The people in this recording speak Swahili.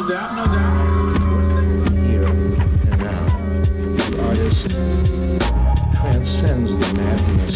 doubt, no doubt. Here and now, the artist transcends the madness